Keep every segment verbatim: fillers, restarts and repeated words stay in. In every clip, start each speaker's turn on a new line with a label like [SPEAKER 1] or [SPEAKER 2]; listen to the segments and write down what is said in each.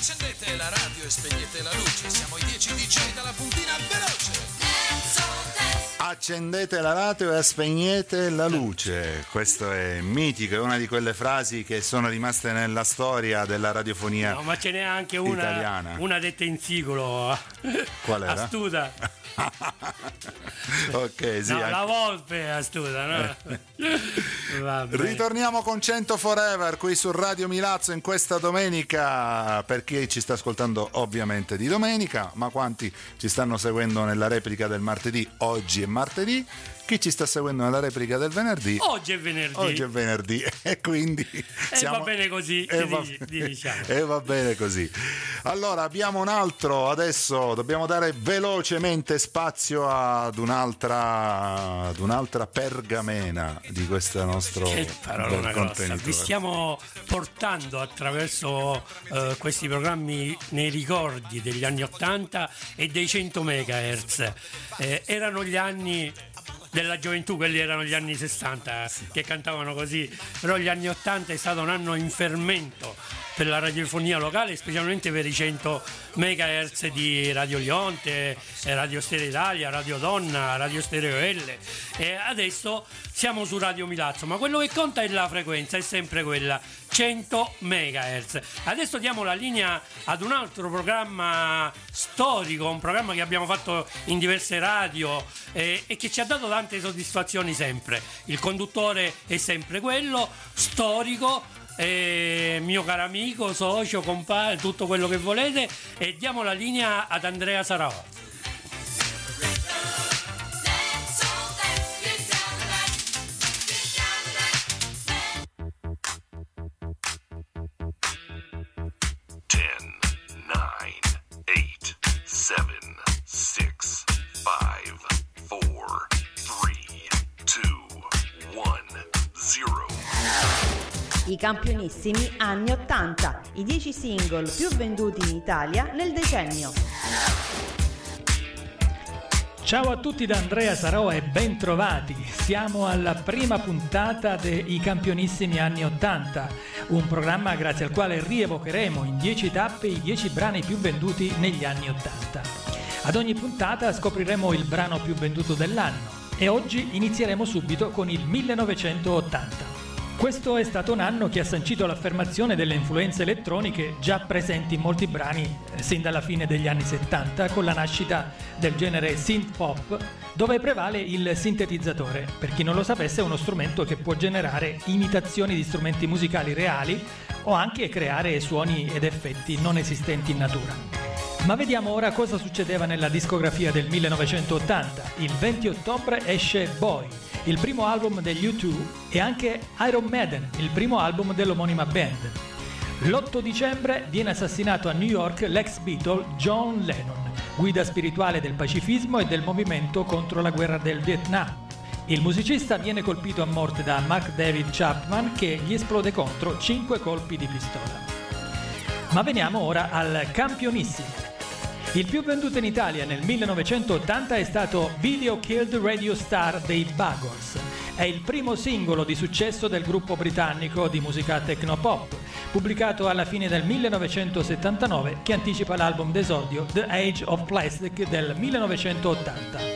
[SPEAKER 1] Accendete la radio e spegnete la luce. Siamo i dieci D J dalla puntina veloce.
[SPEAKER 2] Accendete la radio e spegnete la luce. Questo è mitico, è una di quelle frasi che sono rimaste nella storia della radiofonia.
[SPEAKER 3] No, ma ce n'è anche una
[SPEAKER 2] italiana.
[SPEAKER 3] Una detta in sigolo.
[SPEAKER 2] Qual era?
[SPEAKER 3] Astuta.
[SPEAKER 2] Ok, sì.
[SPEAKER 3] No,
[SPEAKER 2] anche...
[SPEAKER 3] la volpe è astuta, no?
[SPEAKER 2] Ritorniamo con cento Forever qui su Radio Milazzo in questa domenica, per chi ci sta ascoltando ovviamente di domenica, ma quanti ci stanno seguendo nella replica del martedì? Oggi è martedì. Chi ci sta seguendo nella replica del venerdì?
[SPEAKER 3] Oggi è venerdì.
[SPEAKER 2] Oggi è venerdì e quindi
[SPEAKER 3] e
[SPEAKER 2] siamo...
[SPEAKER 3] va bene così.
[SPEAKER 2] E va...
[SPEAKER 3] diciamo.
[SPEAKER 2] e va bene così. Allora abbiamo un altro, adesso dobbiamo dare velocemente spazio ad un'altra ad un'altra pergamena di questo nostro
[SPEAKER 3] che parola grossa. Vi stiamo portando attraverso uh, questi programmi nei ricordi degli anni ottanta e dei cento megahertz. Eh, erano gli anni della gioventù, quelli erano gli anni sessanta che cantavano così, però gli anni ottanta è stato un anno in fermento per la radiofonia locale, specialmente per i cento megahertz di Radio Lionte, Radio Stereo Italia, Radio Donna, Radio Stereo L, e adesso siamo su Radio Milazzo, ma quello che conta è la frequenza, è sempre quella, cento megahertz. Adesso diamo la linea ad un altro programma storico, un programma che abbiamo fatto in diverse radio eh, e che ci ha dato tante soddisfazioni sempre. Il conduttore è sempre quello, storico, eh, mio caro amico, socio, compare, tutto quello che volete, e diamo la linea ad Andrea Sarao.
[SPEAKER 4] I campionissimi anni ottanta, i dieci single più venduti in Italia nel decennio.
[SPEAKER 5] Ciao a tutti da Andrea Sarò e ben trovati. Siamo alla prima puntata dei campionissimi anni ottanta, un programma grazie al quale rievocheremo in dieci tappe i dieci brani più venduti negli anni ottanta. Ad ogni puntata scopriremo il brano più venduto dell'anno e oggi inizieremo subito con il millenovecentottanta. Questo è stato un anno che ha sancito l'affermazione delle influenze elettroniche già presenti in molti brani sin dalla fine degli anni settanta, con la nascita del genere synth pop, dove prevale il sintetizzatore. Per chi non lo sapesse, è uno strumento che può generare imitazioni di strumenti musicali reali o anche creare suoni ed effetti non esistenti in natura. Ma vediamo ora cosa succedeva nella discografia del millenovecentottanta. Il venti ottobre esce Boy, il primo album degli U due, e anche Iron Maiden, il primo album dell'omonima band. L'otto dicembre viene assassinato a New York l'ex Beatle John Lennon, guida spirituale del pacifismo e del movimento contro la guerra del Vietnam. Il musicista viene colpito a morte da Mark David Chapman, che gli esplode contro cinque colpi di pistola. Ma veniamo ora al campionissimo. Il più venduto in Italia nel millenovecentottanta è stato Video Killed Radio Star dei Buggles. È il primo singolo di successo del gruppo britannico di musica techno-pop, pubblicato alla fine del millenovecentosettantanove, che anticipa l'album d'esordio The Age of Plastic del millenovecentottanta.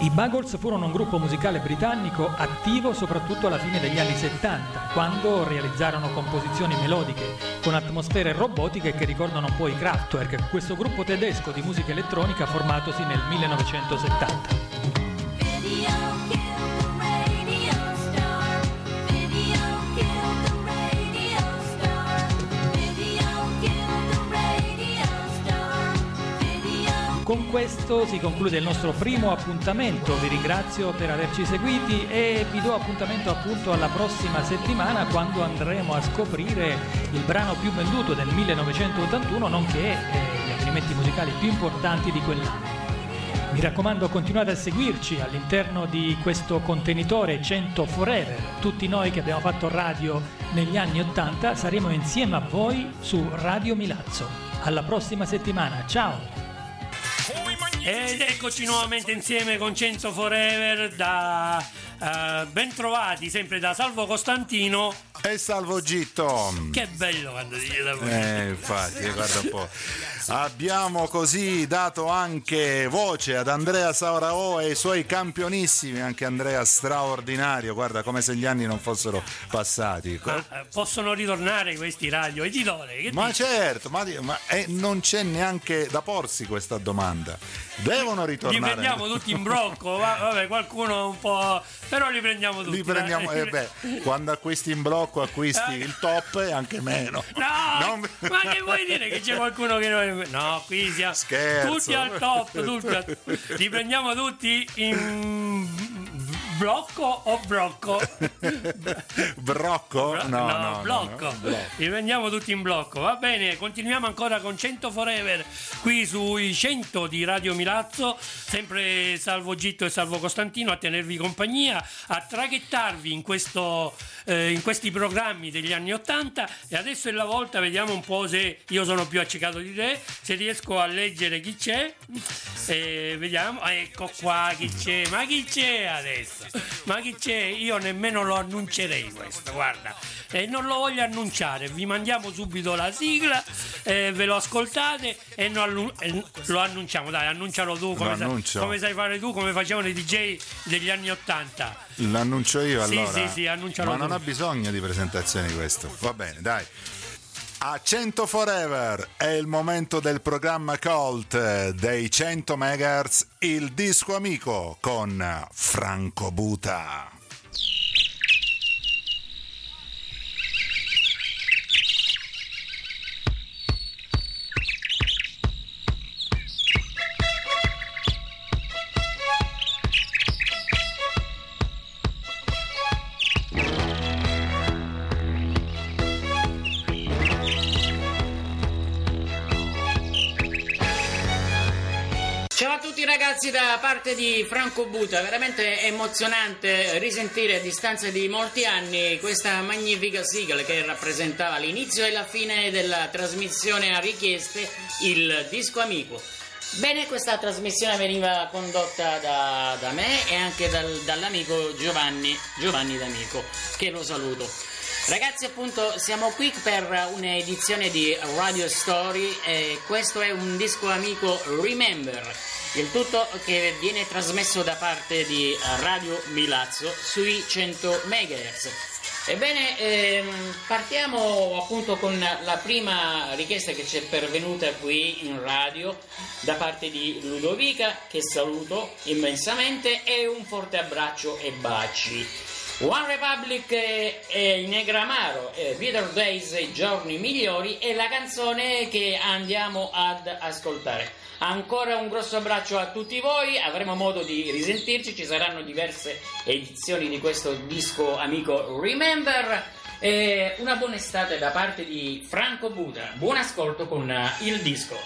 [SPEAKER 5] I Buggles furono un gruppo musicale britannico attivo soprattutto alla fine degli anni settanta, quando realizzarono composizioni melodiche con atmosfere robotiche che ricordano un po' i Kraftwerk, questo gruppo tedesco di musica elettronica formatosi nel millenovecentosettanta. Con questo si conclude il nostro primo appuntamento, vi ringrazio per averci seguiti e vi do appuntamento appunto alla prossima settimana, quando andremo a scoprire il brano più venduto del millenovecentottantuno, nonché eh, gli avvenimenti musicali più importanti di quell'anno. Mi raccomando, continuate a seguirci all'interno di questo contenitore cento Forever. Tutti noi che abbiamo fatto radio negli anni ottanta saremo insieme a voi su Radio Milazzo. Alla prossima settimana, ciao!
[SPEAKER 3] Ed eccoci nuovamente insieme con cento Forever, da uh, ben trovati sempre da Salvo Costantino
[SPEAKER 2] e Salvo Gitto.
[SPEAKER 3] Che bello quando dice Salvo Gitto.
[SPEAKER 2] Eh, infatti, guarda un po'. Abbiamo così dato anche voce ad Andrea Saurao e i suoi campionissimi, anche Andrea straordinario, guarda, come se gli anni non fossero passati.
[SPEAKER 3] Ma, eh, possono ritornare questi radio editore? Che
[SPEAKER 2] ma
[SPEAKER 3] dici?
[SPEAKER 2] certo, ma, ma eh, non c'è neanche da porsi questa domanda. Devono ritornare.
[SPEAKER 3] Li prendiamo tutti in blocco, va, vabbè, qualcuno un po', però li prendiamo tutti.
[SPEAKER 2] Li prendiamo, eh beh, quando acquisti in blocco acquisti il top e anche meno.
[SPEAKER 3] No,
[SPEAKER 2] non...
[SPEAKER 3] ma che vuoi dire che c'è qualcuno che non... No, qui siamo
[SPEAKER 2] Scherzo.
[SPEAKER 3] tutti al top, tutti al... li prendiamo tutti in blocco o brocco?
[SPEAKER 2] Brocco?
[SPEAKER 3] Bro-
[SPEAKER 2] no,
[SPEAKER 3] no,
[SPEAKER 2] no,
[SPEAKER 3] blocco.
[SPEAKER 2] No, no.
[SPEAKER 3] Li prendiamo tutti in blocco. Va bene, continuiamo ancora con cento Forever qui sui cento di Radio Milazzo, sempre Salvo Gitto e Salvo Costantino a tenervi compagnia, a traghettarvi in questo eh, in questi programmi degli anni ottanta. E adesso è la volta, vediamo un po' se io sono più accecato di te, se riesco a leggere chi c'è. E vediamo, ecco qua chi c'è. Ma chi c'è adesso? Ma chi c'è? Io nemmeno lo annuncerei questo, guarda, e eh, non lo voglio annunciare. Vi mandiamo subito la sigla, eh, ve lo ascoltate e non, eh, lo annunciamo. Dai, annuncialo tu come, sa, come sai fare tu, come facevano i D J degli anni ottanta.
[SPEAKER 2] L'annuncio io allora?
[SPEAKER 3] Sì, sì, sì, annuncialo
[SPEAKER 2] ma
[SPEAKER 3] tu.
[SPEAKER 2] non ha bisogno di presentazioni questo, va bene, dai. A cento Forever è il momento del programma Cult dei cento megahertz, il disco amico con Franco Buta.
[SPEAKER 6] Ciao a tutti ragazzi, da parte di Franco Buta, veramente emozionante risentire a distanza di molti anni questa magnifica sigla che rappresentava l'inizio e la fine della trasmissione a richieste, il disco amico. Bene, questa trasmissione veniva condotta da, da me e anche dal, dall'amico Giovanni, Giovanni D'Amico, che lo saluto. Ragazzi, appunto, siamo qui per un'edizione di Radio Story e questo è un disco amico Remember, il tutto che viene trasmesso da parte di Radio Milazzo sui cento megahertz. Ebbene, ehm, partiamo appunto con la prima richiesta che ci è pervenuta qui in radio da parte di Ludovica, che saluto immensamente, e un forte abbraccio e baci. One Republic e i Negramaro, eh, Better Days, i giorni migliori, è la canzone che andiamo ad ascoltare. Ancora un grosso abbraccio a tutti voi, avremo modo di risentirci, ci saranno diverse edizioni di questo disco amico Remember. E una buona estate da parte di Franco Buta. Buon ascolto con il disco.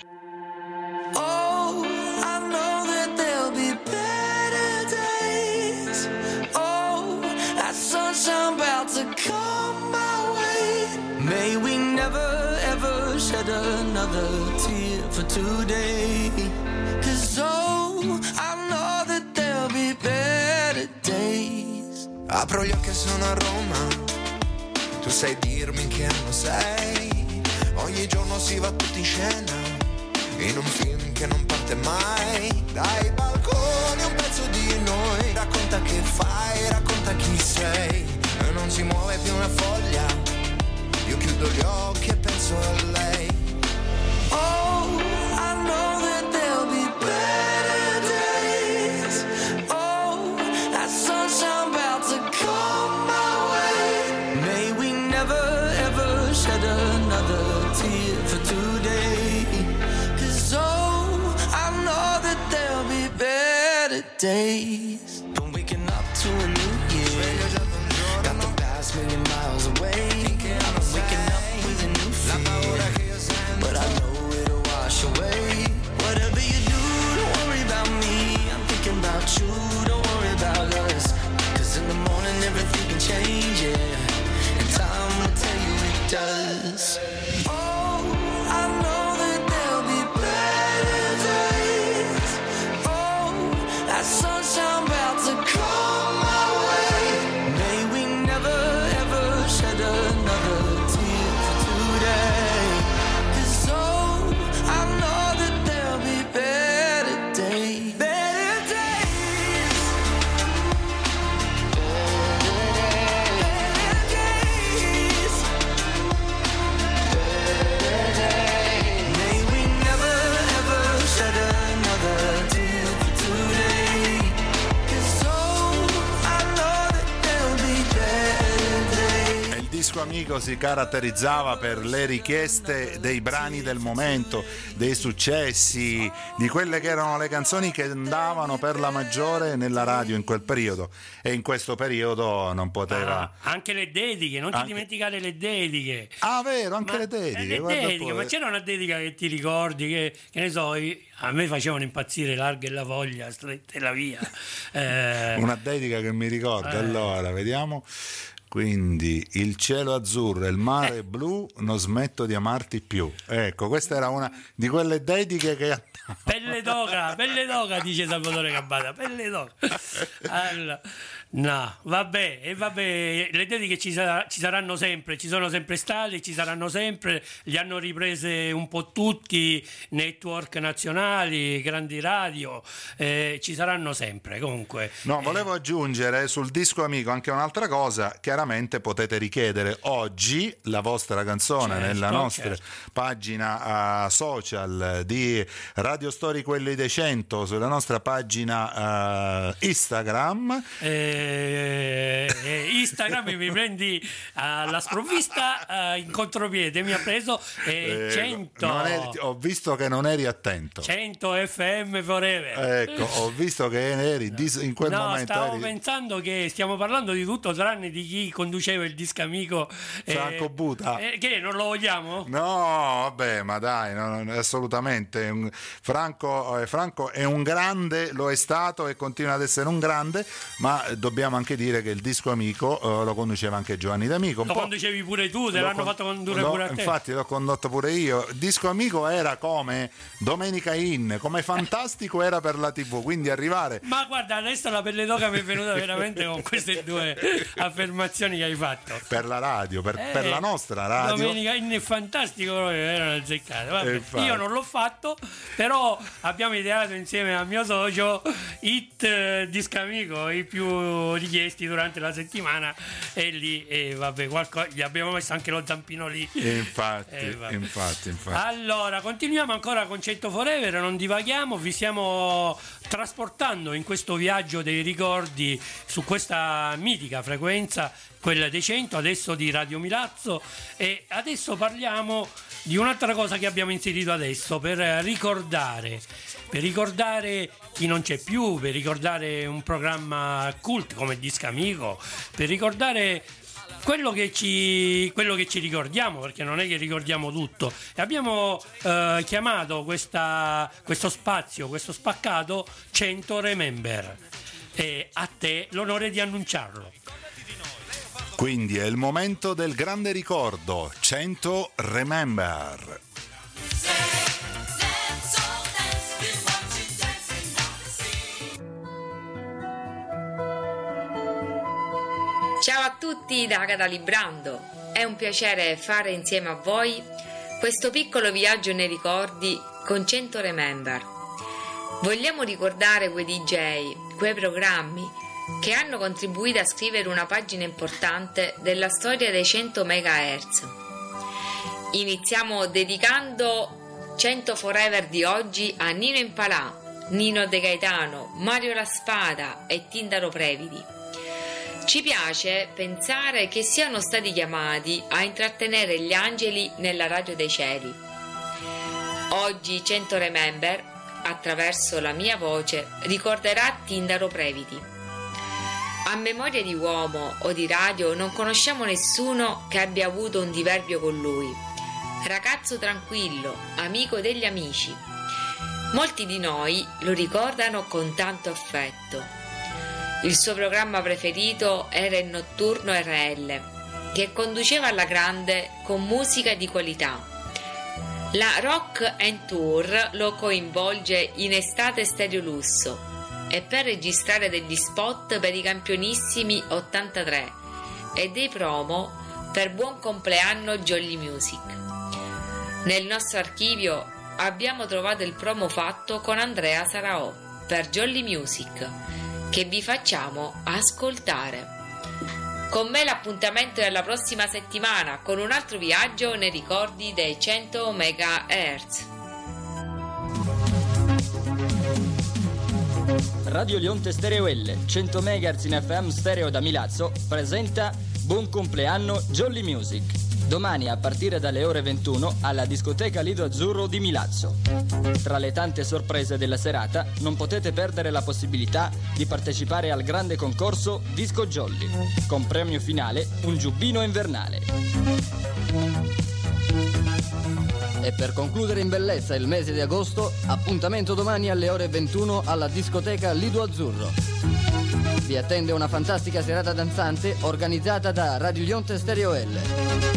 [SPEAKER 7] Oh, I know that there'll be better days. Oh, that sunshine about to come my way. May we never ever shed another tear for today. Cause oh, I know that there'll be better days. Apro gli occhi e sono a Roma. Tu sai dirmi che anno sei. Ogni giorno si va tutti in scena. in un film che non parte mai. Dai balconi un pezzo di noi, racconta che fai, racconta chi sei. E non si muove più una foglia, io chiudo gli occhi e penso a lei. Oh, I know that there'll be better days. Oh, that sunshine about to come my way. May we never ever shed another tear for today. Cause oh, I know that there'll be better days. I'm waking up to a new year. Got the past million miles away. I'm waking up with a new fear, but I know it'll wash away. Whatever you do, don't worry about me. I'm thinking about you, don't worry about us. Cause in the morning everything can change, yeah. And time will tell you it does. Oh, I know that there'll be better days. Oh, that sunshine about to come my way. May we never ever shed another tear for today. Cause oh, I know that there'll be better days. Better days. Better days. May we never ever shed another tear for today. Cause oh, I know that there'll be better days.
[SPEAKER 2] E il disco amico si caratterizzava per le richieste dei brani del momento, dei successi, di quelle che erano le canzoni che andavano per la maggiore nella radio in quel periodo, e in questo periodo non poteva.
[SPEAKER 3] Ah, anche le dediche, non ti
[SPEAKER 2] Anche-
[SPEAKER 3] dimenticare le dediche.
[SPEAKER 2] Ah, vero, anche
[SPEAKER 3] Ma-
[SPEAKER 2] le dediche.
[SPEAKER 3] eh, le
[SPEAKER 2] guarda
[SPEAKER 3] dediche,
[SPEAKER 2] poi.
[SPEAKER 3] ma c'era una dedica che ti ricordi che, che ne so, io- a me facevano impazzire Larga e la voglia, stretta e la via. Eh,
[SPEAKER 2] Una dedica che mi ricordo,
[SPEAKER 3] Eh.
[SPEAKER 2] allora, vediamo. Quindi il cielo azzurro e il mare
[SPEAKER 3] Eh.
[SPEAKER 2] blu, non smetto di amarti più. Ecco, questa era una di quelle dediche che
[SPEAKER 3] Pelle d'oca, pelle d'oca, dice Salvatore Cabbata, pelle d'oca. Allora, no, vabbè, e vabbè, le dediche ci, sarà- ci saranno sempre, ci sono sempre state, ci saranno sempre, li hanno riprese un po' tutti, network nazionali, grandi radio, eh, ci saranno sempre, comunque.
[SPEAKER 2] No, volevo aggiungere sul disco amico anche un'altra cosa. Chiaramente potete richiedere oggi la vostra canzone
[SPEAKER 3] Certo,
[SPEAKER 2] nella nostra
[SPEAKER 3] certo.
[SPEAKER 2] pagina uh, social di Radio Story Quelli dei cento, sulla nostra pagina uh, Instagram.
[SPEAKER 3] Eh, eh, Instagram mi prendi alla sprovvista, eh, in contropiede mi ha preso eh,
[SPEAKER 2] Eh,
[SPEAKER 3] cento,
[SPEAKER 2] non eri- ho visto che non eri attento.
[SPEAKER 3] cento F M forever.
[SPEAKER 2] Ecco, ho visto che eri dis- in quel
[SPEAKER 3] No,
[SPEAKER 2] momento
[SPEAKER 3] stavo
[SPEAKER 2] eri
[SPEAKER 3] pensando che stiamo parlando di tutto tranne di chi conduceva il disco amico, eh,
[SPEAKER 2] Franco Buta.
[SPEAKER 3] eh, che non lo vogliamo?
[SPEAKER 2] No, vabbè, ma dai, no, no, assolutamente. Un- Franco, eh, Franco è un grande, lo è stato e continua ad essere un grande, ma dobbiamo anche dire che il disco amico eh, lo conduceva anche Giovanni D'Amico. Un
[SPEAKER 3] Lo
[SPEAKER 2] po'-
[SPEAKER 3] conducevi pure tu, te
[SPEAKER 2] l'ho
[SPEAKER 3] l'hanno
[SPEAKER 2] con-
[SPEAKER 3] fatto condurre
[SPEAKER 2] l'ho-
[SPEAKER 3] pure a te.
[SPEAKER 2] Infatti l'ho condotto pure io. Il disco amico era come Domenica In, come Fantastico era per la tivù, quindi arrivare
[SPEAKER 3] Ma guarda, adesso la pelle d'oca mi è venuta veramente con queste due affermazioni che hai fatto.
[SPEAKER 2] per la radio, per, per
[SPEAKER 3] Eh,
[SPEAKER 2] la nostra radio.
[SPEAKER 3] Domenica In è fantastico, proprio, erano azzeccate. Vabbè,
[SPEAKER 2] E infatti.
[SPEAKER 3] io non l'ho fatto, però abbiamo ideato insieme al mio socio hit eh, disco amico, i più richiesti durante la settimana, e lì e vabbè, qualcosa, gli abbiamo messo anche lo zampino lì.
[SPEAKER 2] E infatti,
[SPEAKER 3] Eh, vabbè.
[SPEAKER 2] infatti, infatti.
[SPEAKER 3] Allora, continuiamo ancora con cento Forever, non divaghiamo, vi stiamo trasportando in questo viaggio dei ricordi su questa mitica frequenza, quella dei cento, adesso di Radio Milazzo, e adesso parliamo di un'altra cosa che abbiamo inserito adesso per ricordare, per ricordare chi non c'è più, per ricordare un programma cult come Disco Amico, per ricordare quello che ci, quello che ci ricordiamo, perché non è che ricordiamo tutto, e abbiamo eh, chiamato questa, questo spazio, questo spaccato cento Remember, e a te l'onore di annunciarlo.
[SPEAKER 2] Quindi è il momento del grande ricordo, cento Remember.
[SPEAKER 8] Ciao a tutti da Agata Librando, è un piacere fare insieme a voi questo piccolo viaggio nei ricordi con cento Remember. Vogliamo ricordare quei D J, quei programmi che hanno contribuito a scrivere una pagina importante della storia dei cento megahertz. Iniziamo dedicando cento Forever di oggi a Nino Impalà, Nino De Gaetano, Mario La Spada e Tindaro Previdi. Ci piace pensare che siano stati chiamati a intrattenere gli angeli nella radio dei cieli. Oggi cento Remember, attraverso la mia voce, ricorderà Tindaro Previdi. A memoria di uomo o di radio non conosciamo nessuno che abbia avuto un diverbio con lui. Ragazzo tranquillo, amico degli amici. Molti di noi lo ricordano con tanto affetto. Il suo programma preferito era il Notturno R L, che conduceva alla grande con musica di qualità. La Rock and Tour lo coinvolge in Estate Stereo Lusso e per registrare degli spot per i campionissimi ottantatré e dei promo per Buon Compleanno Jolly Music. Nel nostro archivio abbiamo trovato il promo fatto con Andrea Saraò per Jolly Music, che vi facciamo ascoltare. Con me l'appuntamento è la prossima settimana con un altro viaggio nei ricordi dei cento megahertz.
[SPEAKER 9] Radio Lionte Stereo L, cento megahertz in F M stereo da Milazzo, presenta Buon Compleanno Jolly Music. Domani a partire dalle ore ventuno alla discoteca Lido Azzurro di Milazzo. Tra le tante sorprese della serata non potete perdere la possibilità di partecipare al grande concorso Disco Jolly, con premio finale un giubbino invernale. E per concludere in bellezza il mese di agosto, appuntamento domani alle ore ventuno alla discoteca Lido Azzurro. Vi attende una fantastica serata danzante organizzata da Radio Lionte Stereo L.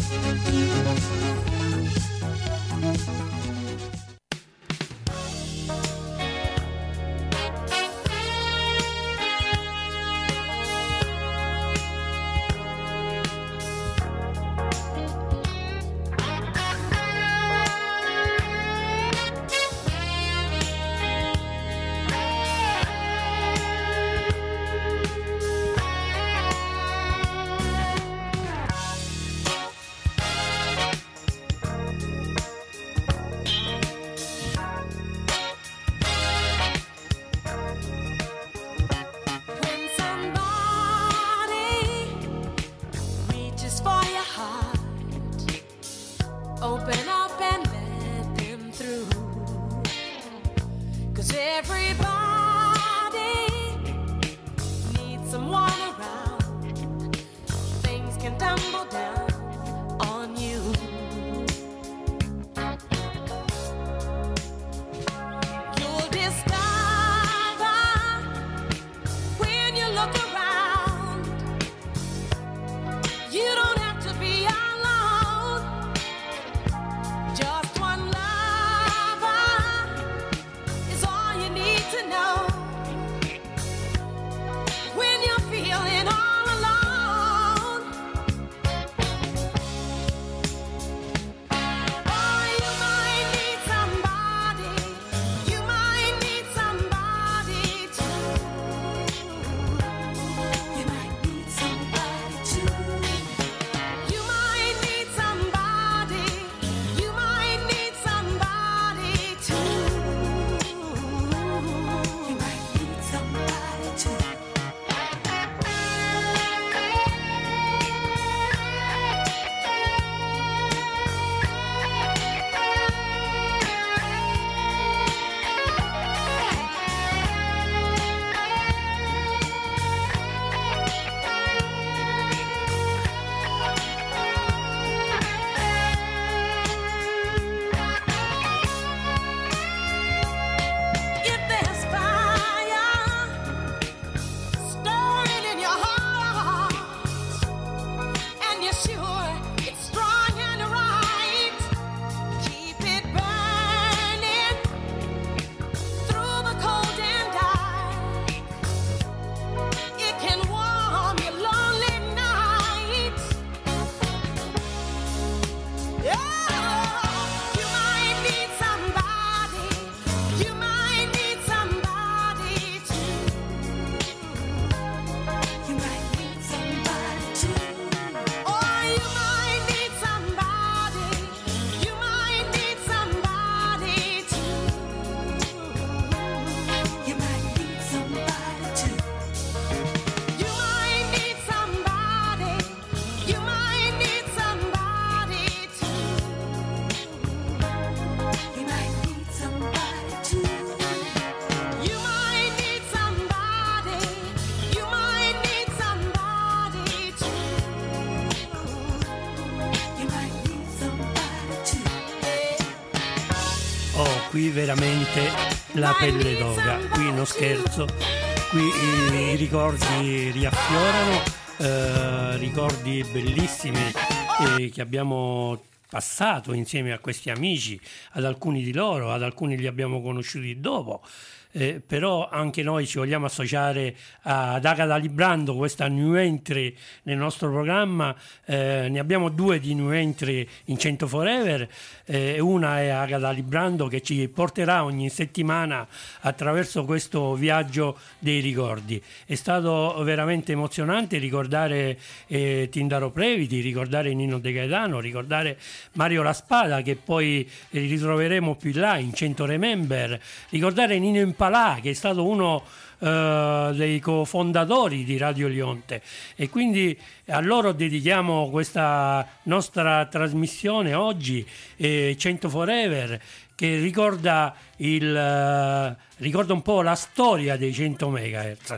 [SPEAKER 3] qui veramente la pelle d'oca, qui non scherzo, qui i, i ricordi riaffiorano, eh, ricordi bellissimi eh, che abbiamo passato insieme a questi amici, ad alcuni di loro, ad alcuni li abbiamo conosciuti dopo. Eh, però anche noi ci vogliamo associare ad Agata Librando, questa new entry nel nostro programma. Eh, ne abbiamo due di new entry in cento Forever, eh, una è Agata Librando che ci porterà ogni settimana attraverso questo viaggio dei ricordi. È stato veramente emozionante ricordare eh, Tindaro Previti, ricordare Nino De Gaetano, ricordare Mario La Spada, che poi ritroveremo più in là in cento Remember, ricordare Nino Impalà, che è stato uno uh, dei cofondatori di Radio Lionte, e quindi a loro dedichiamo questa nostra trasmissione oggi, eh, cento Forever, che ricorda, il, uh, ricorda un po' la storia dei cento megahertz.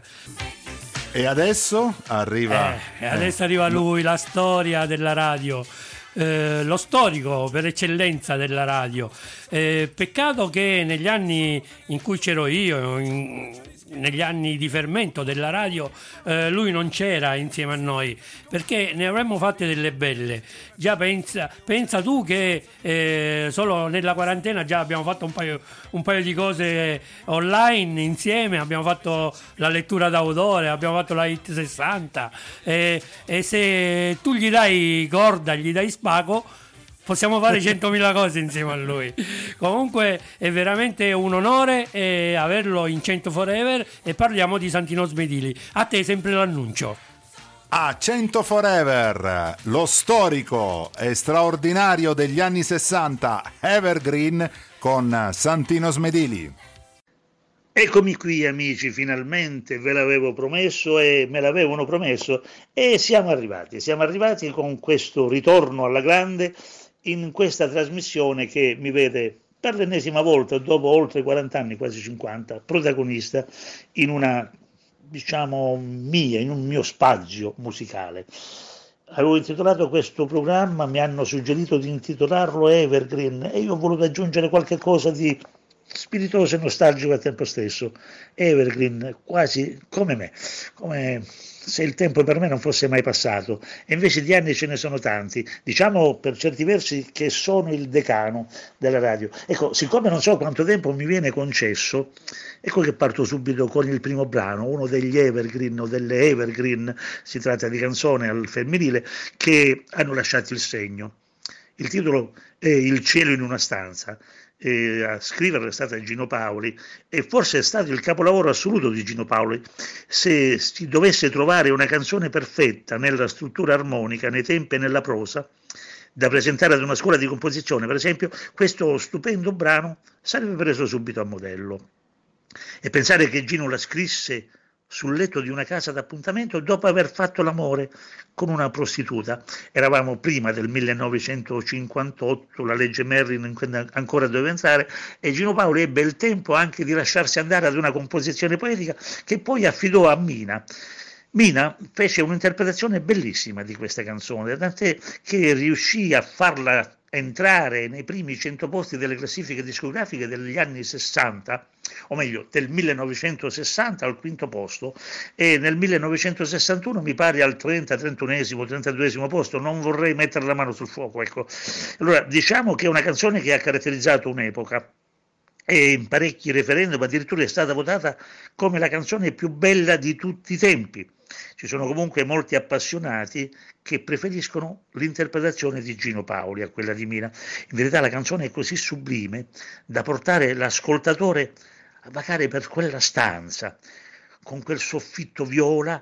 [SPEAKER 2] E adesso arriva...
[SPEAKER 3] Eh, adesso eh. arriva lui, la storia della radio. Eh, lo storico per eccellenza della radio. Eh, peccato che negli anni in cui c'ero io, in, negli anni di fermento della radio, eh, lui non c'era insieme a noi, perché ne avremmo fatte delle belle. Già pensa, pensa tu che eh, solo nella quarantena già abbiamo fatto un paio, un paio di cose online insieme, abbiamo fatto la lettura d'autore, abbiamo fatto la Hit sessanta, eh, e se tu gli dai corda, gli dai spago, possiamo fare centomila cose insieme a lui. Comunque è veramente un onore eh, averlo in cento Forever, e parliamo di Santino Smedili. A te sempre l'annuncio.
[SPEAKER 2] A cento Forever, lo storico e straordinario degli anni sessanta, Evergreen con Santino Smedili.
[SPEAKER 10] Eccomi qui amici, finalmente ve l'avevo promesso e me l'avevano promesso, e siamo arrivati, siamo arrivati con questo ritorno alla grande in questa trasmissione che mi vede per l'ennesima volta, dopo oltre quaranta anni, quasi cinquanta, protagonista in una, diciamo, mia, in un mio spazio musicale. Avevo intitolato questo programma, mi hanno suggerito di intitolarlo Evergreen, e io ho voluto aggiungere qualche cosa di spiritoso e nostalgico al tempo stesso. Evergreen, quasi come me, come se il tempo per me non fosse mai passato, e invece di anni ce ne sono tanti, diciamo per certi versi che sono il decano della radio. Ecco, siccome non so quanto tempo mi viene concesso, ecco che parto subito con il primo brano, uno degli Evergreen o delle Evergreen, si tratta di canzone al femminile, che hanno lasciato il segno. Il titolo è Il cielo in una stanza. E a scriverlo è stata Gino Paoli, e forse è stato il capolavoro assoluto di Gino Paoli. Se si dovesse trovare una canzone perfetta nella struttura armonica, nei tempi e nella prosa, da presentare ad una scuola di composizione, per esempio, questo stupendo brano sarebbe preso subito a modello. E pensare che Gino la scrisse sul letto di una casa d'appuntamento dopo aver fatto l'amore con una prostituta. Eravamo prima del millenovecentocinquantotto, la legge Merrin ancora doveva entrare, e Gino Paoli ebbe il tempo anche di lasciarsi andare ad una composizione poetica che poi affidò a Mina. Mina fece un'interpretazione bellissima di questa canzone, tant'è che riuscì a farla entrare nei primi cento posti delle classifiche discografiche degli anni sessanta, o meglio del millenovecentosessanta al quinto posto, e nel millenovecentosessantuno mi pare al trenta, trentunesimo, trentaduesimo posto. Non vorrei mettere la mano sul fuoco, ecco. Allora, diciamo che è una canzone che ha caratterizzato un'epoca, e in parecchi referendum addirittura è stata votata come la canzone più bella di tutti i tempi. Ci sono comunque molti appassionati che preferiscono l'interpretazione di Gino Paoli a quella di Mina. In verità la canzone è così sublime da portare l'ascoltatore a vagare per quella stanza con quel soffitto viola,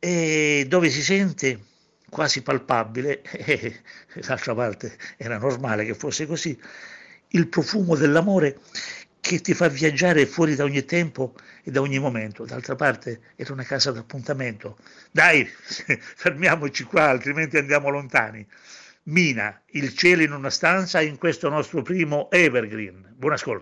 [SPEAKER 10] e dove si sente quasi palpabile, e d'altra parte era normale che fosse così, il profumo dell'amore che ti fa viaggiare fuori da ogni tempo e da ogni momento. D'altra parte era una casa d'appuntamento. Dai, fermiamoci qua, altrimenti andiamo lontani. Mina, Il cielo in una stanza, in questo nostro primo Evergreen. Buon ascolto.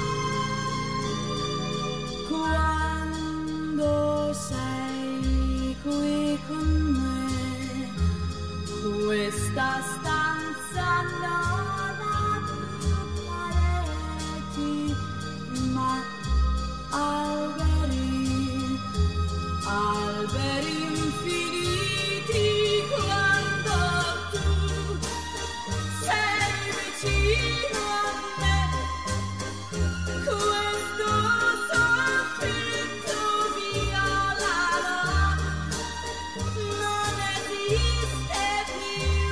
[SPEAKER 7] Quando sei alberi infiniti quando tu sei vicino a me. Questo soffitto violano non esiste più.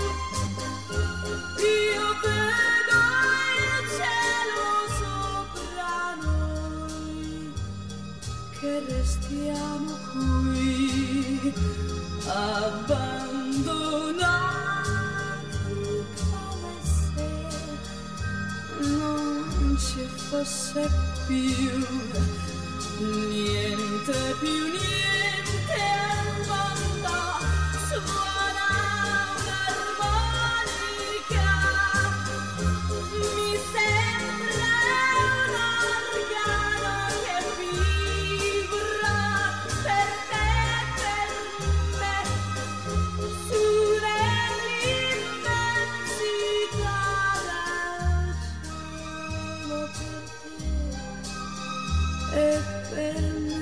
[SPEAKER 7] Io vedo il cielo sopra noi, che restiamo qui abbandonati come se non ci fosse più niente, più niente al mondo. Suona un'armonica, mi sembra un organo che vibra per te e per me, su nell'immensità del cielo, per te e per me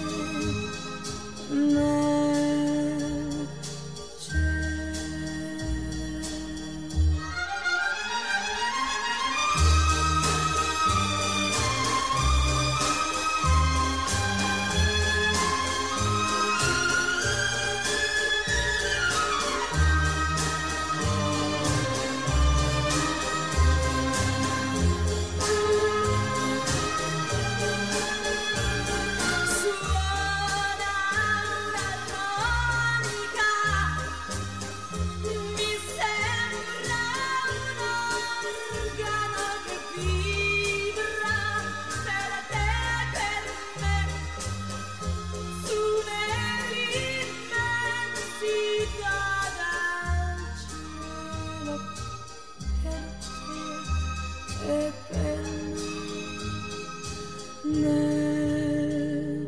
[SPEAKER 7] nel suona un'armonica, mi sembra un organo che vibra per te e per me, su nell'immensità del cielo, per te e per me nel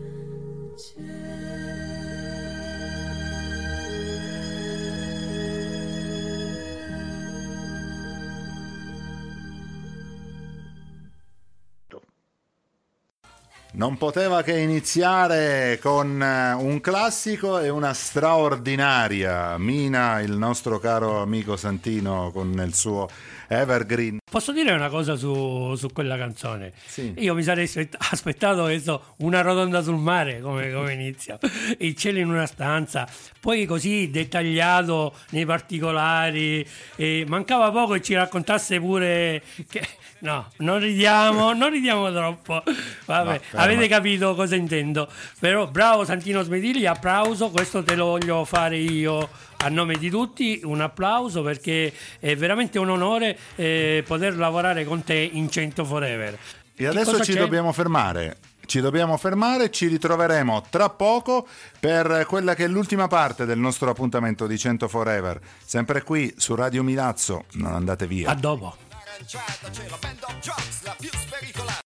[SPEAKER 2] Non poteva che iniziare con eh, un classico e una straordinaria Mina, il nostro caro amico Santino con il suo Evergreen.
[SPEAKER 3] Posso dire una cosa su, su quella canzone?
[SPEAKER 2] Sì.
[SPEAKER 3] Io mi sarei aspett- aspettato questo, una rotonda sul mare come, come inizia, il cielo in una stanza, poi così dettagliato nei particolari, e mancava poco e ci raccontasse pure che... No, non ridiamo, non ridiamo troppo. Vabbè,
[SPEAKER 2] No,
[SPEAKER 3] avete capito cosa intendo. Però bravo Santino Smedilli, applauso, questo te lo voglio fare io a nome di tutti, un applauso, perché è veramente un onore eh, poter lavorare con te in cento Forever.
[SPEAKER 2] E adesso ci
[SPEAKER 3] c'è?
[SPEAKER 2] dobbiamo fermare. Ci dobbiamo fermare, ci ritroveremo tra poco per quella che è l'ultima parte del nostro appuntamento di cento Forever, sempre qui su Radio Milazzo. Non andate via.
[SPEAKER 3] A dopo.
[SPEAKER 1] Aranciata c'è la band of drugs, la più spericolata.